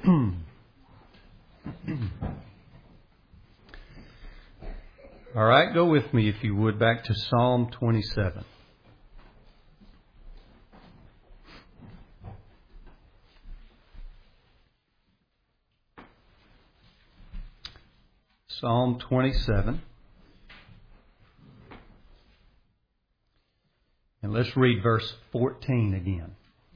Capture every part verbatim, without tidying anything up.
All right, go with me, if you would, back to Psalm twenty-seven. Psalm twenty-seven. And let's read verse fourteen again.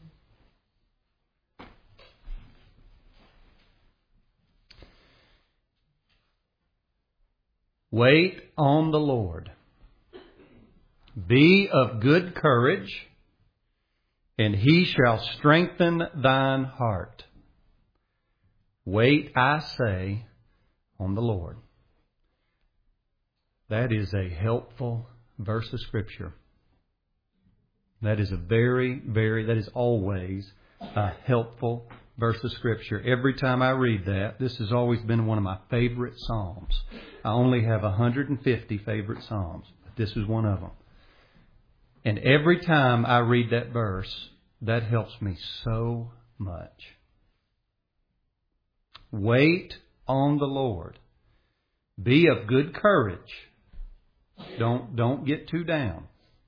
Wait on the Lord. Be of good courage, and He shall strengthen thine heart. Wait, I say, on the Lord. That is a helpful verse of Scripture. That is a very, very, that is always a helpful verse of Scripture. Every time I read that, this has always been one of my favorite Psalms. I only have one hundred fifty favorite Psalms, but this is one of them. And every time I read that verse, that helps me so much. Wait on the Lord. Be of good courage. Don't, don't get too down.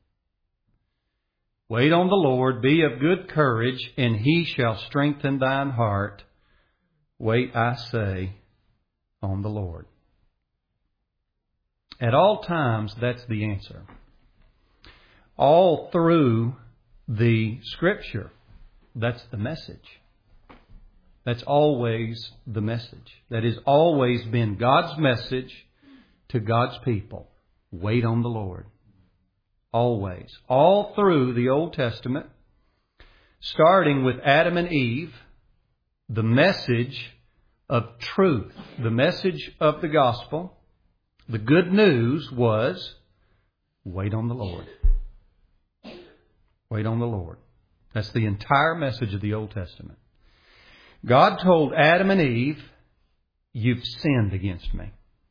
Wait on the Lord, be of good courage, and He shall strengthen thine heart. Wait, I say, on the Lord. At all times, that's the answer. All through the Scripture, that's the message. That's always the message. That has always been God's message to God's people. Wait on the Lord. Always. All through the Old Testament, starting with Adam and Eve, the message of truth, the message of the gospel, the good news was, wait on the Lord. Wait on the Lord. That's the entire message of the Old Testament. God told Adam and Eve, you've sinned against me.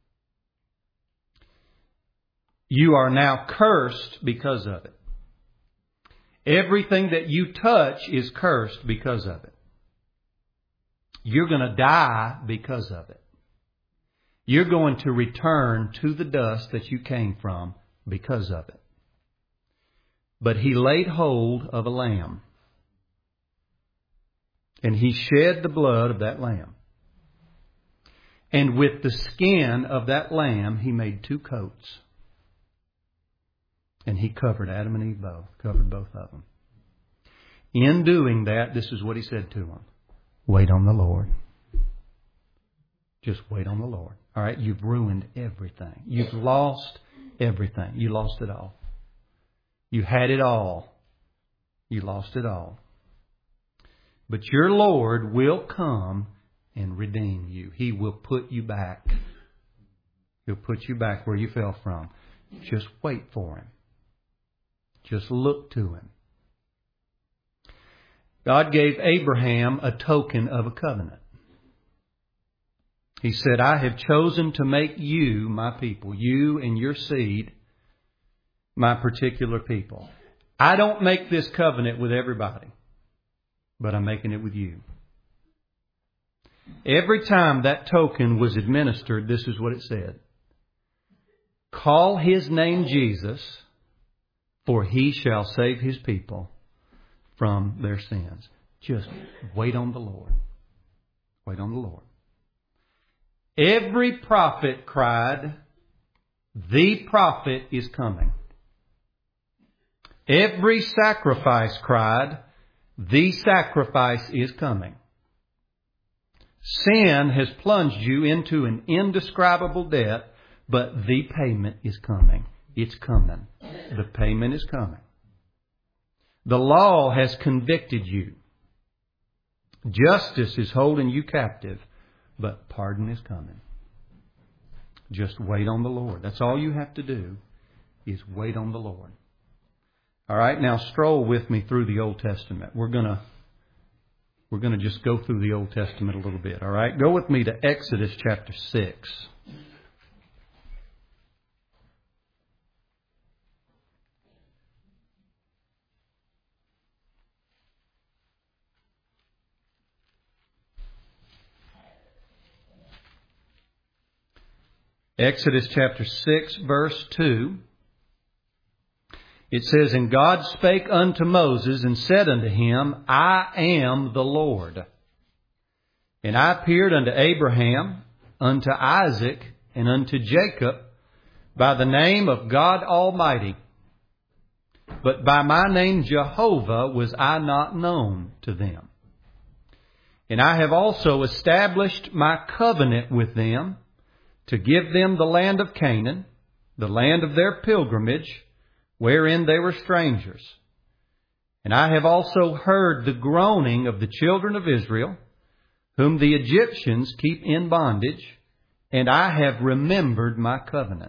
You are now cursed because of it. Everything that you touch is cursed because of it. You're going to die because of it. You're going to return to the dust that you came from because of it. But He laid hold of a lamb. And He shed the blood of that lamb. And with the skin of that lamb, He made two coats. And He covered Adam and Eve both, covered both of them. In doing that, this is what He said to them. Wait on the Lord. Just wait on the Lord. All right, you've ruined everything. You've lost everything. You lost it all. You had it all. You lost it all. But your Lord will come and redeem you. He will put you back. He'll put you back where you fell from. Just wait for Him. Just look to Him. God gave Abraham a token of a covenant. He said, I have chosen to make you my people, you and your seed, my particular people. I don't make this covenant with everybody, but I'm making it with you. Every time that token was administered, this is what it said. Call His name Jesus, for He shall save His people from their sins. Just wait on the Lord. Wait on the Lord. Every prophet cried, the prophet is coming. Every sacrifice cried, the sacrifice is coming. Sin has plunged you into an indescribable debt, but the payment is coming. It's coming. The payment is coming. The law has convicted you. Justice is holding you captive, but pardon is coming. Just wait on the Lord. That's all you have to do is wait on the Lord. All right, now stroll with me through the Old Testament. We're going to we're going to just go through the Old Testament a little bit. All right, go with me to Exodus chapter six. Exodus chapter six, verse two. It says, And God spake unto Moses and said unto him, I am the Lord. And I appeared unto Abraham, unto Isaac, and unto Jacob by the name of God Almighty. But by my name Jehovah was I not known to them. And I have also established my covenant with them to give them the land of Canaan, the land of their pilgrimage, wherein they were strangers. And I have also heard the groaning of the children of Israel, whom the Egyptians keep in bondage, and I have remembered my covenant.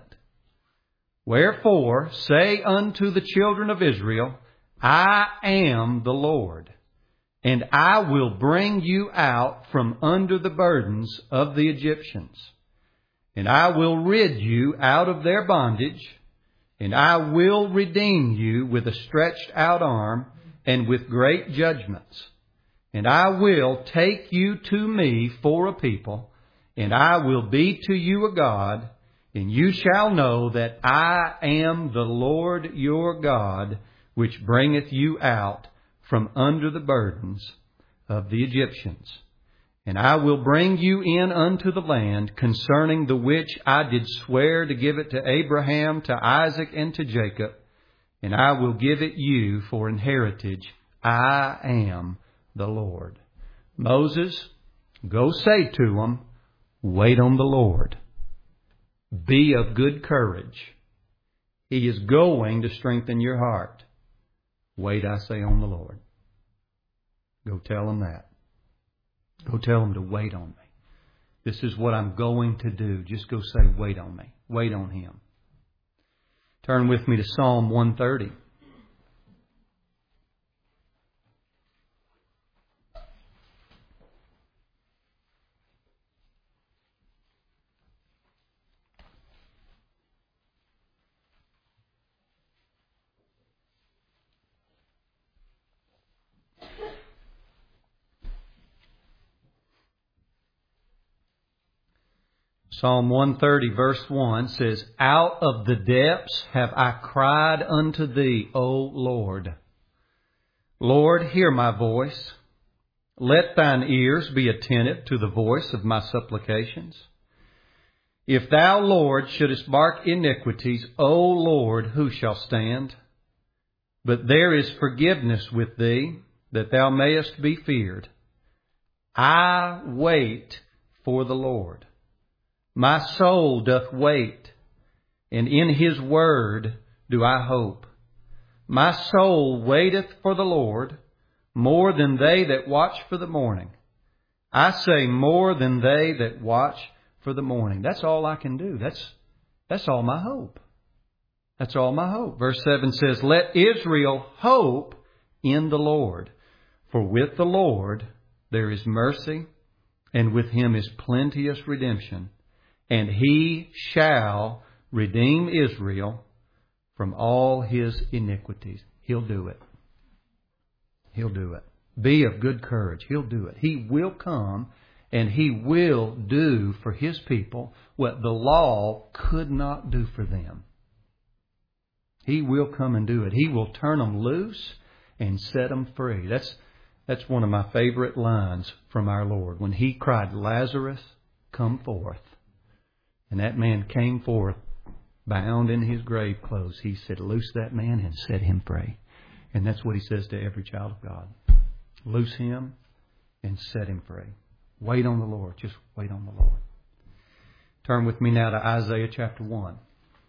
Wherefore say unto the children of Israel, I am the Lord, and I will bring you out from under the burdens of the Egyptians, and I will rid you out of their bondage, and I will redeem you with a stretched out arm and with great judgments. And I will take you to me for a people, and I will be to you a God, and you shall know that I am the Lord your God, which bringeth you out from under the burdens of the Egyptians. And I will bring you in unto the land concerning the which I did swear to give it to Abraham, to Isaac, and to Jacob, and I will give it you for an heritage. I am the Lord. Moses, go say to them, wait on the Lord. Be of good courage. He is going to strengthen your heart. Wait, I say, on the Lord. Go tell them that. Go tell them to wait on me. This is what I'm going to do. Just go say, wait on me. Wait on Him. Turn with me to Psalm one thirty. Psalm one thirty verse one says, Out of the depths have I cried unto Thee, O Lord. Lord, hear my voice. Let Thine ears be attentive to the voice of my supplications. If Thou, Lord, shouldest mark iniquities, O Lord, who shall stand? But there is forgiveness with Thee, that Thou mayest be feared. I wait for the Lord. My soul doth wait, and in His word do I hope. My soul waiteth for the Lord, more than they that watch for the morning. I say more than they that watch for the morning. That's all I can do. That's, that's all my hope. That's all my hope. Verse seven says, Let Israel hope in the Lord. For with the Lord there is mercy, and with Him is plenteous redemption. And He shall redeem Israel from all his iniquities. He'll do it. He'll do it. Be of good courage. He'll do it. He will come and He will do for His people what the law could not do for them. He will come and do it. He will turn them loose and set them free. That's, that's one of my favorite lines from our Lord. When He cried, Lazarus, come forth. And that man came forth, bound in his grave clothes. He said, loose that man and set him free. And that's what He says to every child of God. Loose him and set him free. Wait on the Lord. Just wait on the Lord. Turn with me now to Isaiah chapter one.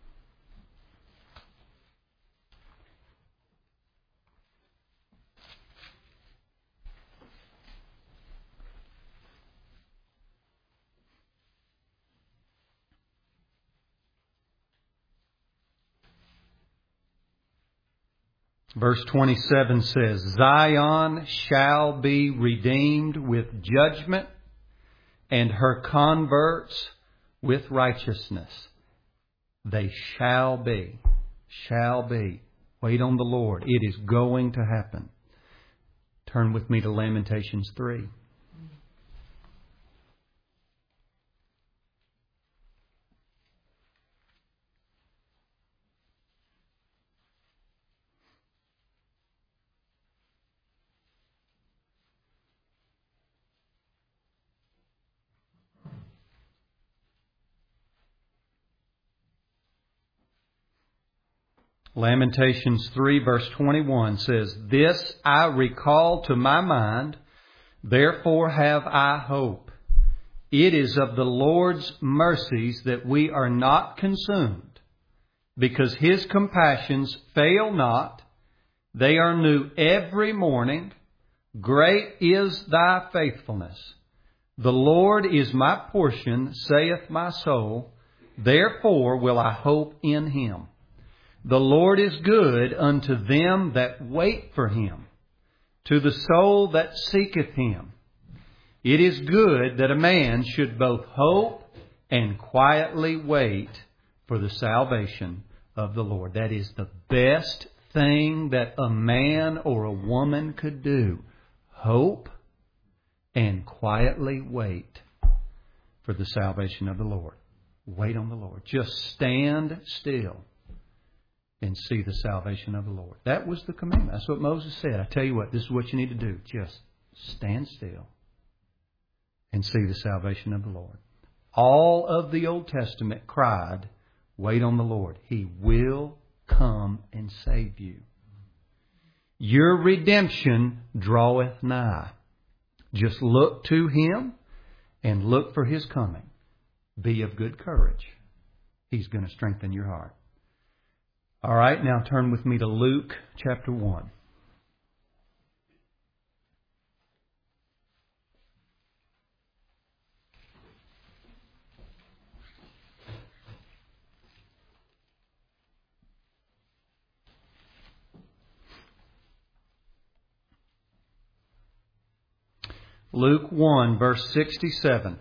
Verse twenty-seven says, Zion shall be redeemed with judgment, and her converts with righteousness. They shall be. Shall be. Wait on the Lord. It is going to happen. Turn with me to Lamentations three. Lamentations three verse twenty-one says, "This I recall to my mind, therefore have I hope. It is of the Lord's mercies that we are not consumed, because His compassions fail not. They are new every morning. Great is thy faithfulness. The Lord is my portion, saith my soul. Therefore will I hope in Him. The Lord is good unto them that wait for Him, to the soul that seeketh Him. It is good that a man should both hope and quietly wait for the salvation of the Lord." That is the best thing that a man or a woman could do. Hope and quietly wait for the salvation of the Lord. Wait on the Lord. Just stand still and see the salvation of the Lord. That was the commandment. That's what Moses said. I tell you what, this is what you need to do. Just stand still and see the salvation of the Lord. All of the Old Testament cried, wait on the Lord. He will come and save you. Your redemption draweth nigh. Just look to Him and look for His coming. Be of good courage. He's going to strengthen your heart. All right, now turn with me to Luke chapter one. Luke one, verse sixty-seven.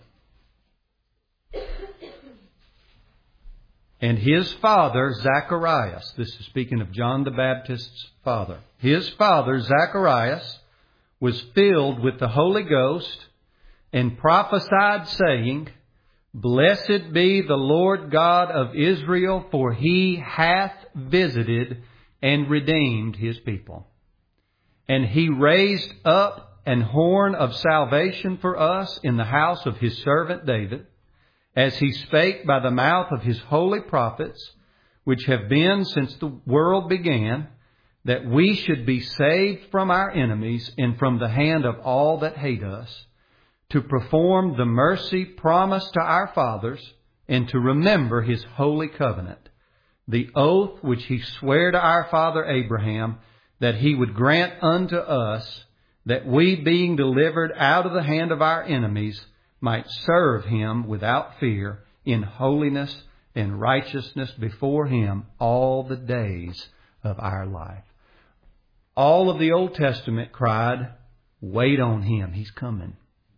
"And his father, Zacharias," this is speaking of John the Baptist's father, "his father, Zacharias, was filled with the Holy Ghost and prophesied, saying, Blessed be the Lord God of Israel, for He hath visited and redeemed His people. And He raised up an horn of salvation for us in the house of His servant David, as He spake by the mouth of His holy prophets, which have been since the world began, that we should be saved from our enemies and from the hand of all that hate us, to perform the mercy promised to our fathers, and to remember His holy covenant, the oath which He sware to our father Abraham, that He would grant unto us, that we, being delivered out of the hand of our enemies, might serve Him without fear, in holiness and righteousness before Him all the days of our life." All of the Old Testament cried, wait on Him, He's coming.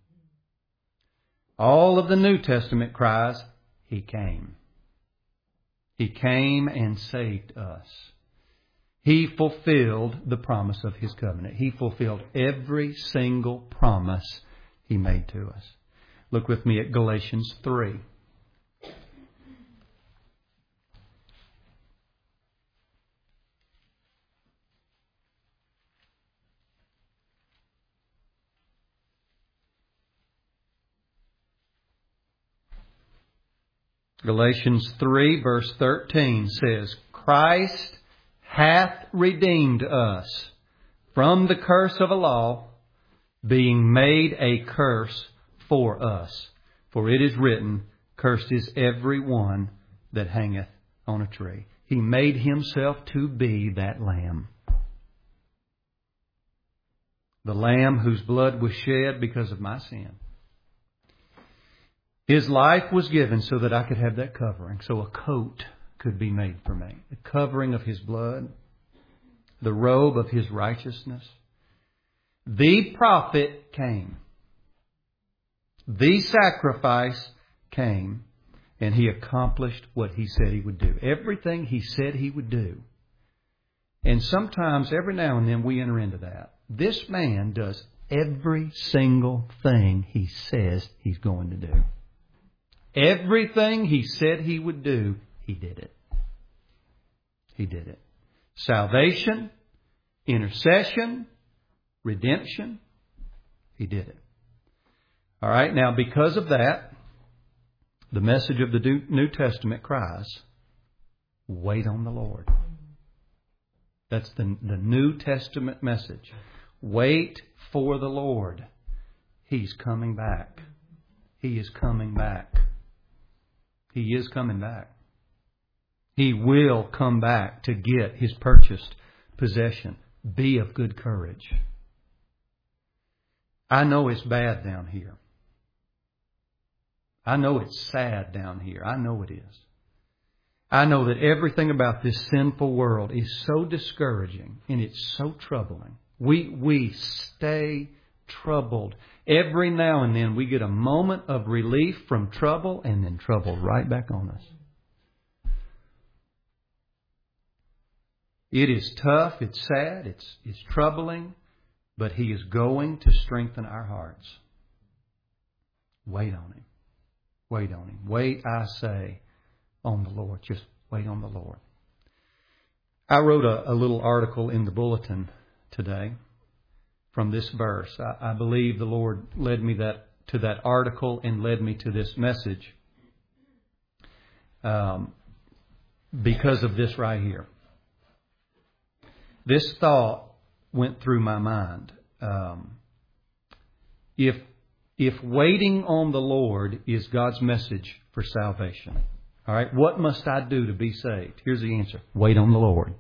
All of the New Testament cries, He came. He came and saved us. He fulfilled the promise of His covenant. He fulfilled every single promise He made to us. Look with me at Galatians three. Galatians three verse thirteen says, "Christ hath redeemed us from the curse of a law, being made a curse for us. For it is written, Cursed is every one that hangeth on a tree." He made Himself to be that lamb. The lamb whose blood was shed because of my sin. His life was given so that I could have that covering, so a coat could be made for me. The covering of His blood, the robe of His righteousness. The prophet came. The sacrifice came, and He accomplished what He said He would do. Everything He said He would do. And sometimes, every now and then, we enter into that. This man does every single thing He says He's going to do. Everything He said He would do, He did it. He did it. Salvation, intercession, redemption, He did it. All right, now because of that, the message of the New Testament cries, wait on the Lord. That's the, the New Testament message. Wait for the Lord. He's coming back. He is coming back. He is coming back. He will come back to get His purchased possession. Be of good courage. I know it's bad down here. I know it's sad down here. I know it is. I know that everything about this sinful world is so discouraging and it's so troubling. We, we stay troubled. Every now and then we get a moment of relief from trouble and then trouble right back on us. It is tough, it's sad, it's, it's troubling, but He is going to strengthen our hearts. Wait on Him. Wait on Him. Wait, I say, on the Lord. Just wait on the Lord. I wrote a, a little article in the bulletin today from this verse. I, I believe the Lord led me that to that article and led me to this message um, because of this right here. This thought went through my mind. Um, if if waiting on the Lord is God's message for salvation, all right, what must I do to be saved? Here's the answer. Wait on the Lord.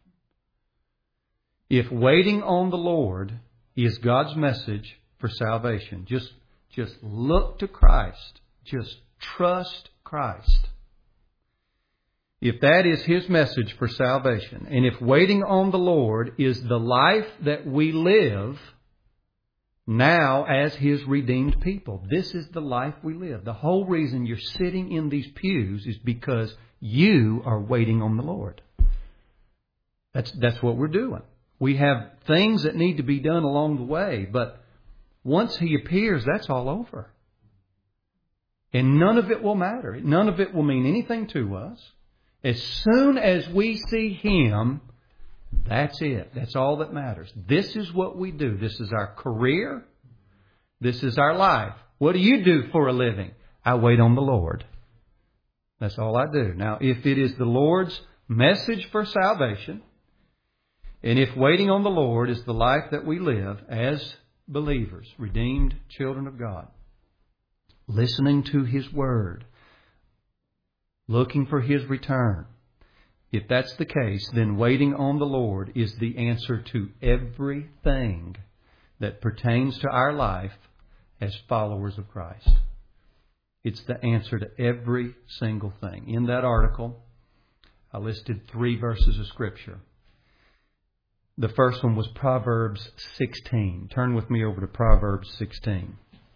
If waiting on the Lord is God's message for salvation, just, just look to Christ. Just trust Christ. If that is His message for salvation, and if waiting on the Lord is the life that we live now as His redeemed people, this is the life we live. The whole reason you're sitting in these pews is because you are waiting on the Lord. That's, that's what we're doing. We have things that need to be done along the way, but once He appears, that's all over. And none of it will matter. None of it will mean anything to us. As soon as we see Him, that's it. That's all that matters. This is what we do. This is our career. This is our life. What do you do for a living? I wait on the Lord. That's all I do. Now, if it is the Lord's message for salvation, and if waiting on the Lord is the life that we live as believers, redeemed children of God, listening to His Word, looking for His return, if that's the case, then waiting on the Lord is the answer to everything that pertains to our life as followers of Christ. It's the answer to every single thing. In that article, I listed three verses of Scripture. The first one was Proverbs sixteen. Turn with me over to Proverbs sixteen.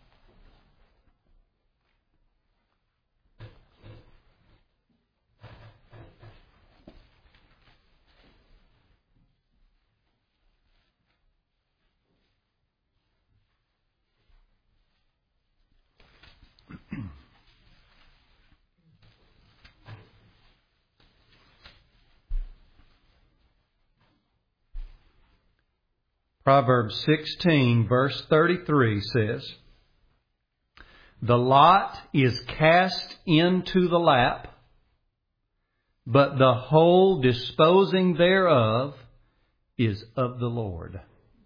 Proverbs sixteen, verse thirty-three says, "The lot is cast into the lap, but the whole disposing thereof is of the Lord."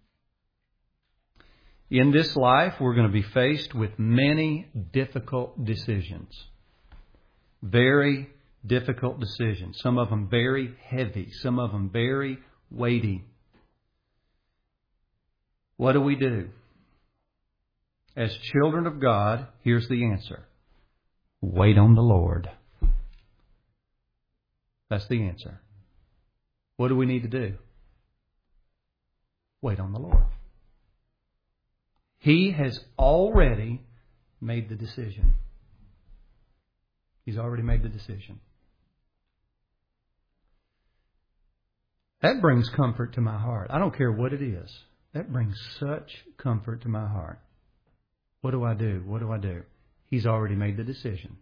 In this life, we're going to be faced with many difficult decisions. Very difficult decisions. Some of them very heavy. Some of them very weighty. What do we do? As children of God, here's the answer. Wait on the Lord. That's the answer. What do we need to do? Wait on the Lord. He has already made the decision. He's already made the decision. That brings comfort to my heart. I don't care what it is. That brings such comfort to my heart. What do I do? What do I do? He's already made the decision.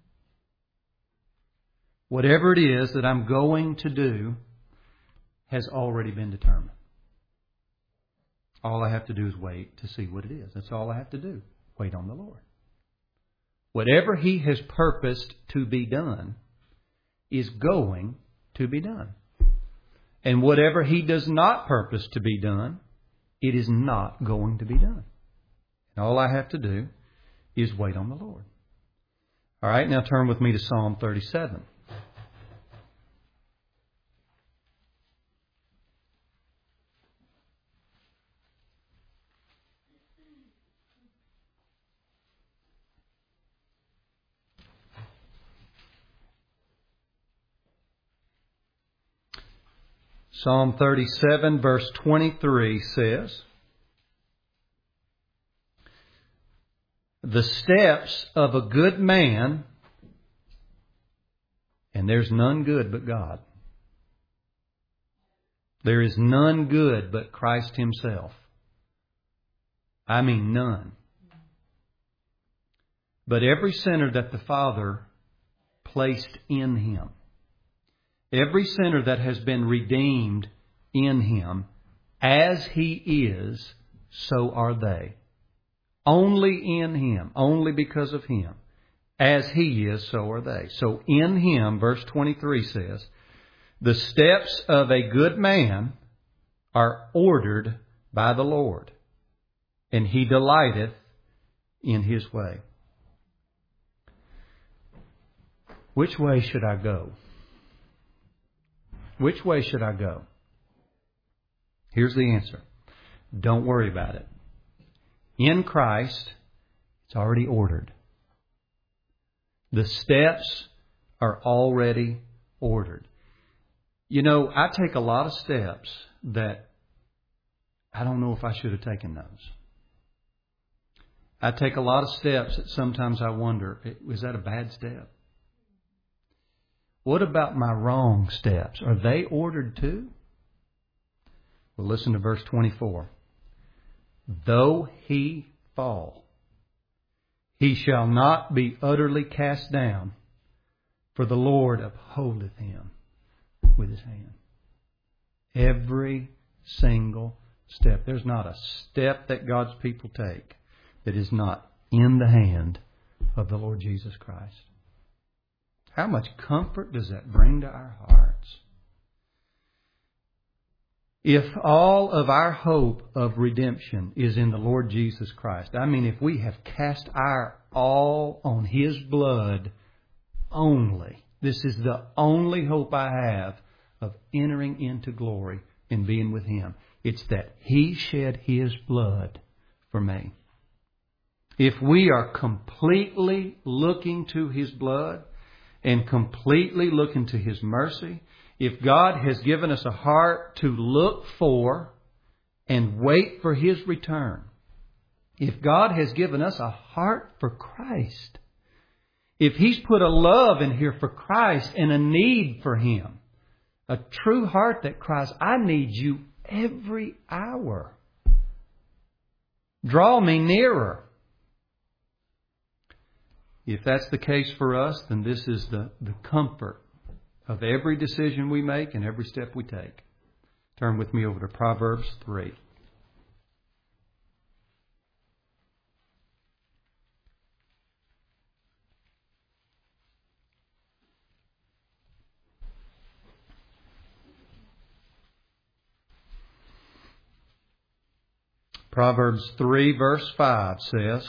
Whatever it is that I'm going to do has already been determined. All I have to do is wait to see what it is. That's all I have to do. Wait on the Lord. Whatever He has purposed to be done is going to be done. And whatever He does not purpose to be done, it is not going to be done. And all I have to do is wait on the Lord. All right, now turn with me to Psalm thirty-seven. Psalm thirty-seven, verse twenty-three says, "The steps of a good man," and there's none good but God. There is none good but Christ Himself. I mean none. But every sinner that the Father placed in Him, every sinner that has been redeemed in Him, as He is, so are they. Only in Him, only because of Him. As He is, so are they. So in Him, verse twenty-three says, "The steps of a good man are ordered by the Lord, and He delighteth in His way." Which way should I go? Which way should I go? Here's the answer. Don't worry about it. In Christ, it's already ordered. The steps are already ordered. You know, I take a lot of steps that I don't know if I should have taken those. I take a lot of steps that sometimes I wonder, was that a bad step? What about my wrong steps? Are they ordered too? Well, listen to verse twenty-four. "Though he fall, he shall not be utterly cast down, for the Lord upholdeth him with His hand." Every single step. There's not a step that God's people take that is not in the hand of the Lord Jesus Christ. How much comfort does that bring to our hearts? If all of our hope of redemption is in the Lord Jesus Christ, I mean, if we have cast our all on His blood only, this is the only hope I have of entering into glory and being with Him. It's that He shed His blood for me. If we are completely looking to His blood and completely looking to His mercy, if God has given us a heart to look for and wait for His return, if God has given us a heart for Christ, if He's put a love in here for Christ and a need for Him, a true heart that cries, "I need You every hour. Draw me nearer." If that's the case for us, then this is the, the comfort of every decision we make and every step we take. Turn with me over to Proverbs three. Proverbs three verse five says,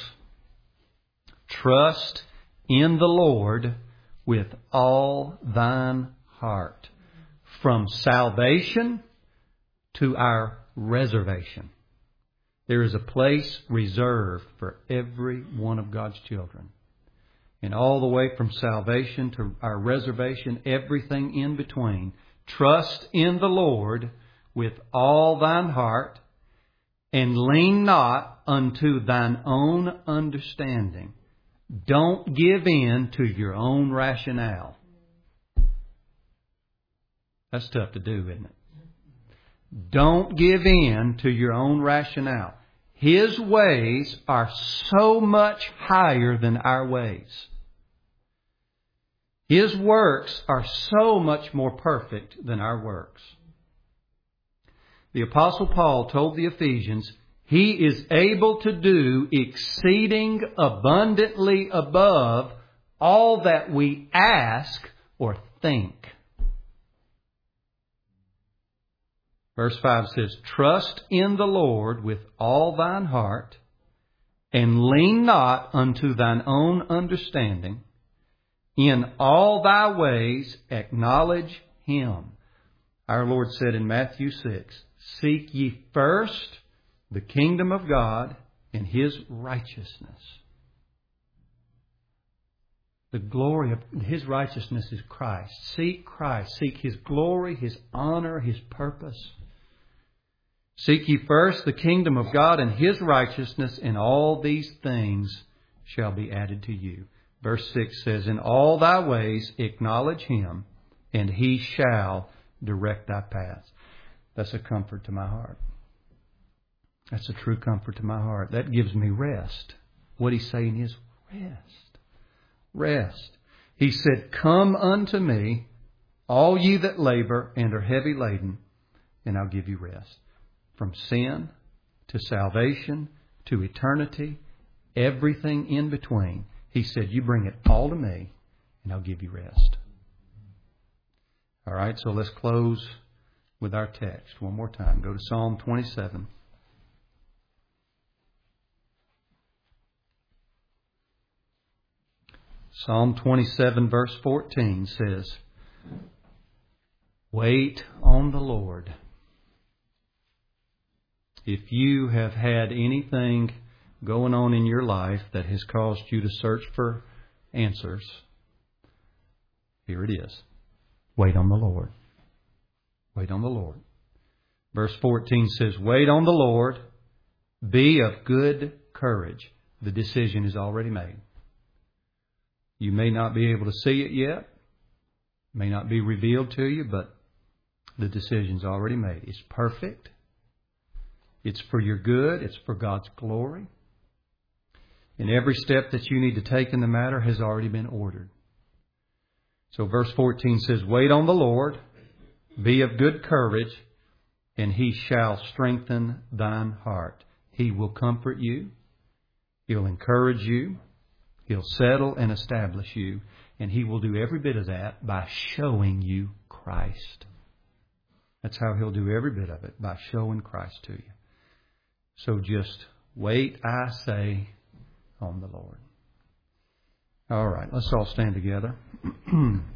"Trust in the Lord with all thine heart, from salvation to our reservation." There is a place reserved for every one of God's children. And all the way from salvation to our reservation, everything in between. Trust in the Lord with all thine heart, and lean not unto thine own understanding. Don't give in to your own rationale. That's tough to do, isn't it? Don't give in to your own rationale. His ways are so much higher than our ways. His works are so much more perfect than our works. The Apostle Paul told the Ephesians, He is able to do exceeding abundantly above all that we ask or think. Verse five says, trust in the Lord with all thine heart, and lean not unto thine own understanding. In all thy ways acknowledge Him. Our Lord said in Matthew six, seek ye first the kingdom of God and His righteousness. The glory of His righteousness is Christ. Seek Christ. Seek His glory, His honor, His purpose. Seek ye first the kingdom of God and His righteousness, and all these things shall be added to you. Verse six says, in all thy ways acknowledge Him, and He shall direct thy paths. That's a comfort to my heart. That's a true comfort to my heart. That gives me rest. What He's saying is rest. Rest. He said, come unto me, all ye that labor and are heavy laden, and I'll give you rest. From sin to salvation to eternity, everything in between. He said, you bring it all to me, and I'll give you rest. All right, so let's close with our text one more time. Go to Psalm twenty-seven. Psalm twenty-seven verse fourteen says, wait on the Lord. If you have had anything going on in your life that has caused you to search for answers, here it is. Wait on the Lord. Wait on the Lord. Verse fourteen says, wait on the Lord, be of good courage. The decision is already made. You may not be able to see it yet, may not be revealed to you, but the decision's already made. It's perfect. It's for your good. It's for God's glory. And every step that you need to take in the matter has already been ordered. So verse fourteen says, wait on the Lord, be of good courage, and He shall strengthen thine heart. He will comfort you. He'll encourage you. He'll settle and establish you. And He will do every bit of that by showing you Christ. That's how He'll do every bit of it, by showing Christ to you. So just wait, I say, on the Lord. All right, let's all stand together.